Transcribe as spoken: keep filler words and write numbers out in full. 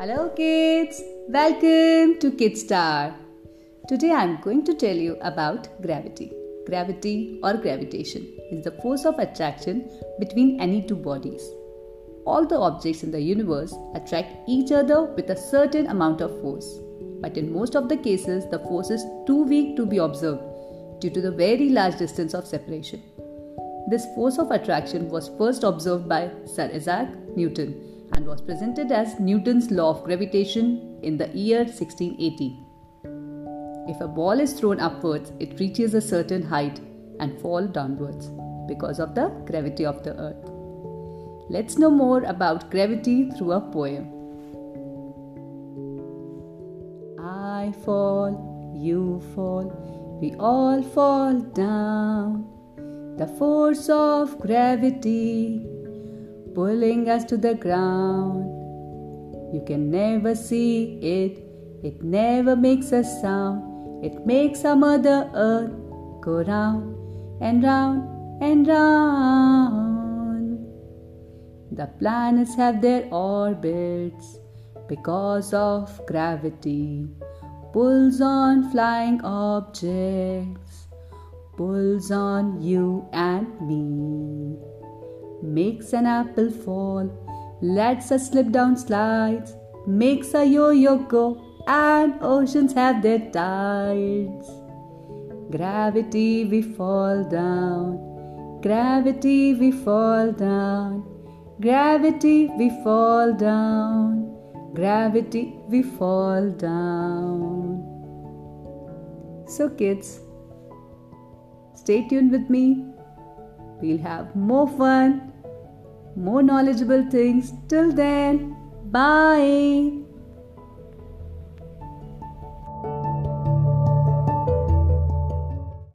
Hello kids, welcome to KidStar. Today I am going to tell you about gravity. Gravity or gravitation is the force of attraction between any two bodies. All the objects in the universe attract each other with a certain amount of force. But in most of the cases, the force is too weak to be observed due to the very large distance of separation. This force of attraction was first observed by Sir Isaac Newton and was presented as Newton's law of gravitation in the year sixteen eighty. If a ball is thrown upwards, it reaches a certain height and falls downwards because of the gravity of the earth. Let's know more about gravity through a poem. I fall, you fall, we all fall down. The force of gravity pulling us to the ground. You can never see it, it never makes a sound. It makes our Mother Earth go round and round and round. The planets have their orbits because of gravity. Pulls on flying objects, pulls on you and me. Makes an apple fall, lets us slip down slides, makes a yo-yo go, and oceans have their tides. Gravity, we fall down, gravity, we fall down, gravity, we fall down, gravity, we fall down. So kids, stay tuned with me. We'll have more fun, more knowledgeable things. Till then, bye.